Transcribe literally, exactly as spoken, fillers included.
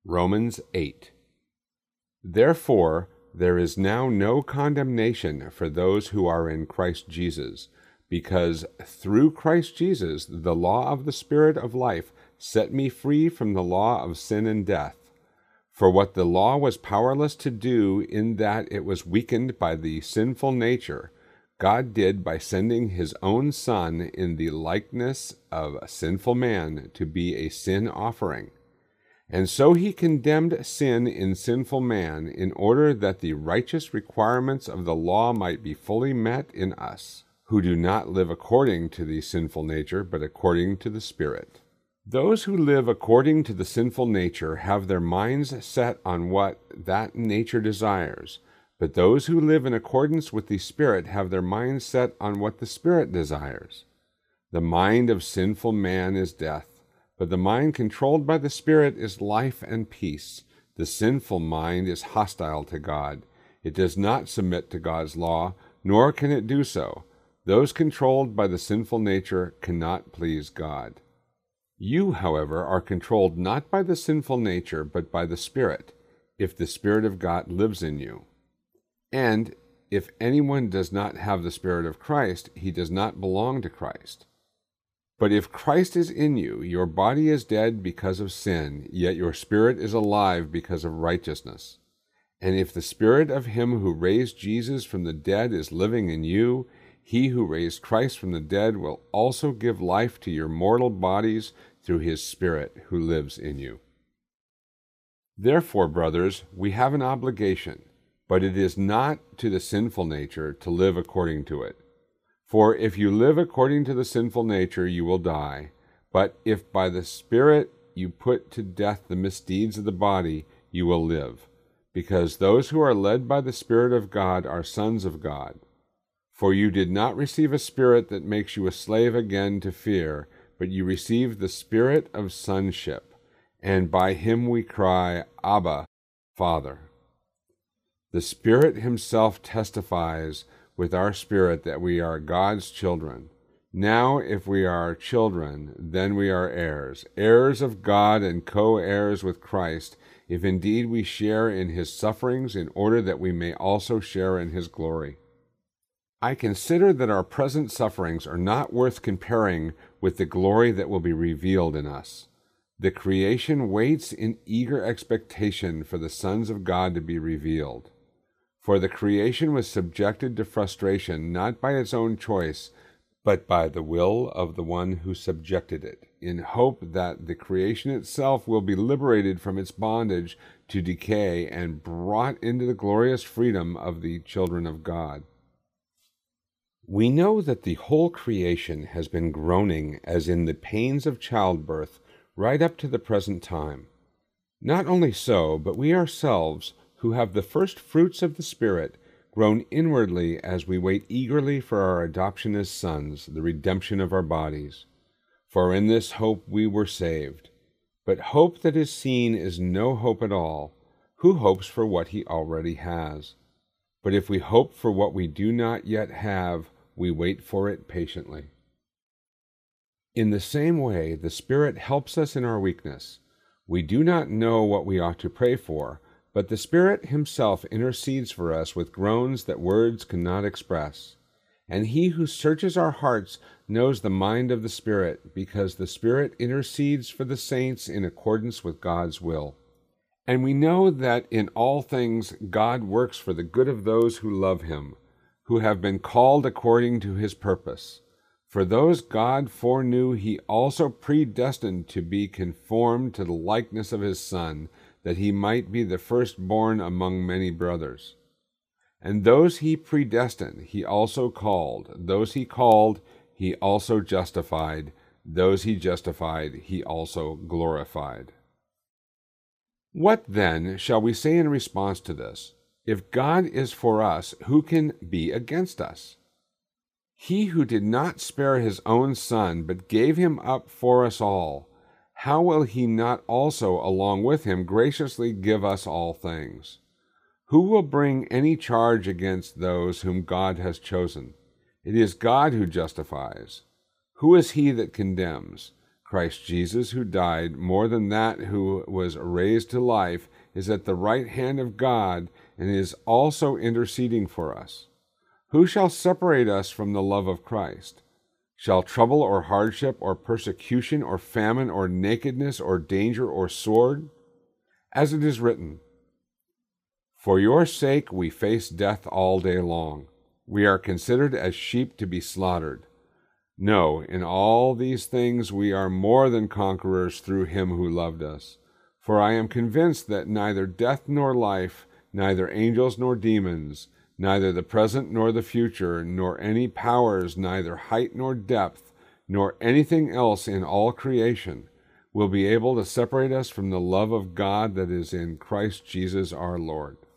Romans eight. Therefore, there is now no condemnation for those who are in Christ Jesus, because through Christ Jesus the law of the Spirit of life set me free from the law of sin and death. For what the law was powerless to do, in that it was weakened by the sinful nature, God did by sending his own Son in the likeness of a sinful man to be a sin offering. And so he condemned sin in sinful man, in order that the righteous requirements of the law might be fully met in us, who do not live according to the sinful nature, but according to the Spirit. Those who live according to the sinful nature have their minds set on what that nature desires, but those who live in accordance with the Spirit have their minds set on what the Spirit desires. The mind of sinful man is death, but the mind controlled by the Spirit is life and peace. The sinful mind is hostile to God. It does not submit to God's law, nor can it do so. Those controlled by the sinful nature cannot please God. You, however, are controlled not by the sinful nature, but by the Spirit, if the Spirit of God lives in you. And if anyone does not have the Spirit of Christ, he does not belong to Christ. But if Christ is in you, your body is dead because of sin, yet your spirit is alive because of righteousness. And if the Spirit of him who raised Jesus from the dead is living in you, he who raised Christ from the dead will also give life to your mortal bodies through his Spirit who lives in you. Therefore, brothers, we have an obligation, but it is not to the sinful nature to live according to it. For if you live according to the sinful nature, you will die. But if by the Spirit you put to death the misdeeds of the body, you will live. Because those who are led by the Spirit of God are sons of God. For you did not receive a spirit that makes you a slave again to fear, but you received the Spirit of sonship, and by him we cry, Abba, Father. The Spirit himself testifies with our spirit that we are God's children. Now, if we are children, then we are heirs, heirs of God and co-heirs with Christ, if indeed we share in his sufferings, in order that we may also share in his glory. I consider that our present sufferings are not worth comparing with the glory that will be revealed in us. The creation waits in eager expectation for the sons of God to be revealed. For the creation was subjected to frustration, not by its own choice, but by the will of the one who subjected it, in hope that the creation itself will be liberated from its bondage to decay and brought into the glorious freedom of the children of God. We know that the whole creation has been groaning as in the pains of childbirth right up to the present time. Not only so, but we ourselves, who have the first fruits of the Spirit, groan inwardly as we wait eagerly for our adoption as sons, the redemption of our bodies. For in this hope we were saved. But hope that is seen is no hope at all. Who hopes for what he already has? But if we hope for what we do not yet have, we wait for it patiently. In the same way, the Spirit helps us in our weakness. We do not know what we ought to pray for, but the Spirit himself intercedes for us with groans that words cannot express. And he who searches our hearts knows the mind of the Spirit, because the Spirit intercedes for the saints in accordance with God's will. And we know that in all things God works for the good of those who love him, who have been called according to his purpose. For those God foreknew, he also predestined to be conformed to the likeness of his Son, that he might be the firstborn among many brothers. And those he predestined, he also called. Those he called, he also justified. Those he justified, he also glorified. What then shall we say in response to this? If God is for us, who can be against us? He who did not spare his own Son, but gave him up for us all, how will he not also along with him graciously give us all things? Who will bring any charge against those whom God has chosen? It is God who justifies. Who is he that condemns? Christ Jesus, who died, more than that, who was raised to life, is at the right hand of God and is also interceding for us. Who shall separate us from the love of Christ? Shall trouble or hardship or persecution or famine or nakedness or danger or sword? As it is written, for your sake we face death all day long. We are considered as sheep to be slaughtered. No, in all these things we are more than conquerors through him who loved us. For I am convinced that neither death nor life, neither angels nor demons, neither the present nor the future, nor any powers, neither height nor depth, nor anything else in all creation, will be able to separate us from the love of God that is in Christ Jesus our Lord.